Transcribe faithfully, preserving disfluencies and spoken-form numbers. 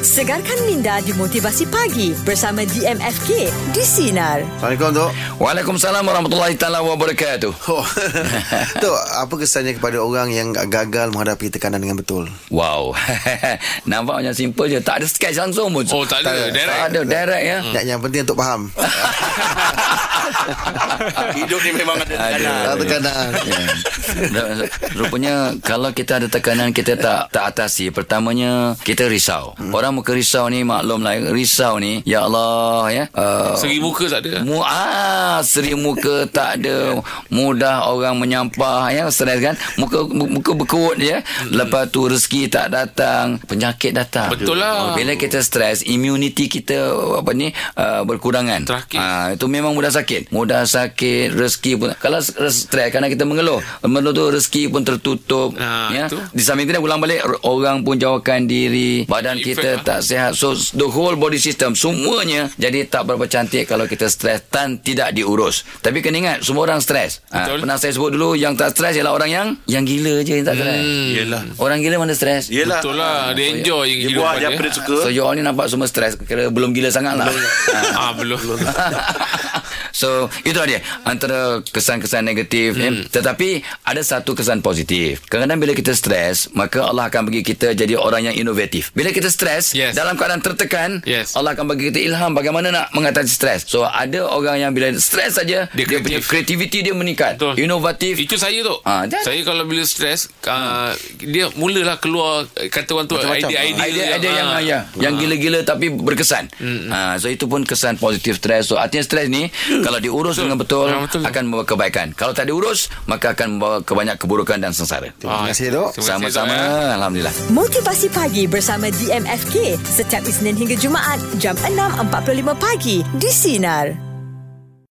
Segarkan minda di Motivasi Pagi bersama D M F K di Sinar. Assalamualaikum, Tok. Waalaikumsalam warahmatullahi taala wabarakatuh. Oh. Tok, apa kesannya kepada orang yang gagal menghadapi tekanan dengan betul? Wow. Nampak macam simple je. Tak ada sketch langsung pun. Oh, tak ada. Direct. Tak ada, direct ya. Hmm. Yang penting untuk faham. Hidup ni memang ada tekanan. Ada tekanan. Ya. Rupanya kalau kita ada tekanan, kita tak tak atasi. Pertamanya kita risau. Hmm. Orang muka risau ni, maklumlah, risau ni, ya Allah ya. Uh, Seri muka tak ada. Mu ah, seri muka tak ada. Mudah orang menyampah ya, stres kan. Muka muka berkerut ya. Hmm. Lepas tu rezeki tak datang, penyakit datang. Betul lah. Bila kita stres, immunity kita apa ni uh, berkurangan. Terakhir. Ah, itu memang mudah sakit. Mudah sakit, rezeki pun. Kalau stres kerana kita mengeluh, mengeluh tu rezeki pun tertutup nah, ya. Itu. Di samping kita ulang balik, orang pun jauhkan diri, badan Effect kita lah. tak sihat. So the whole body system semuanya jadi tak berapa cantik kalau kita stres dan tidak diurus. Tapi kena ingat, semua orang stres. Ha, pernah saya sebut dulu, yang tak stres ialah orang yang yang gila je yang tak stres. Hmm. Yelah. Orang gila mana stres? Yelah. Betul lah. Dia enjoy je Dia buat kehidupan apa dia suka. So you all ni nampak semua stres. Kira belum gila sangat lah. Ah, belum. So itulah dia antara kesan-kesan negatif hmm. eh. Tetapi ada satu kesan positif. Kadang-kadang bila kita stres, maka Allah akan bagi kita jadi orang yang inovatif. Bila kita stres, yes. dalam keadaan tertekan, yes. Allah akan bagi kita ilham bagaimana nak mengatasi stres. So ada orang yang bila stres saja, dia, dia punya kreativiti dia meningkat. Betul. Inovatif. Itu saya tu. Ah, saya kalau bila stres, uh, dia mulalah keluar, kata orang tu, Macam-macam. idea-idea Idea yang ah. ya, yang gila-gila tapi berkesan. Hmm. Ha, so itu pun kesan positif stres. So artinya stres ni kalau diurus Betul. dengan betul, Ah, betul. akan membawa kebaikan. Kalau tak diurus, maka akan membawa kebanyak keburukan dan sengsara. Terima kasih, Tok. Sama-sama, alhamdulillah. Motivasi Pagi bersama D M F K setiap Isnin hingga Jumaat jam enam empat puluh lima pagi di Sinar.